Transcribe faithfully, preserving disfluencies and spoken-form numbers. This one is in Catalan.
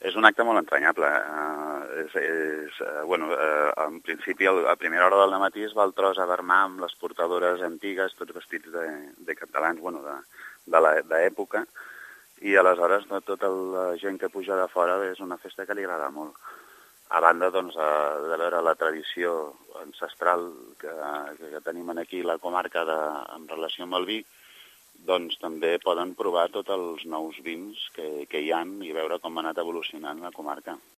És un acte molt entranyable. Uh, és, és, uh, bueno, uh, en principi, el, a primera hora del matí es va el tros a Vermà amb les portadores antigues, tots vestits de, de catalans, bueno, de d'època, i aleshores no, tota la gent que puja de fora és una festa que li agrada molt. A banda, doncs, de veure la tradició ancestral que, que tenim aquí la comarca de, en relació amb el vi, doncs també poden provar tots els nous vins que, que hi ha i veure com ha anat evolucionant la comarca.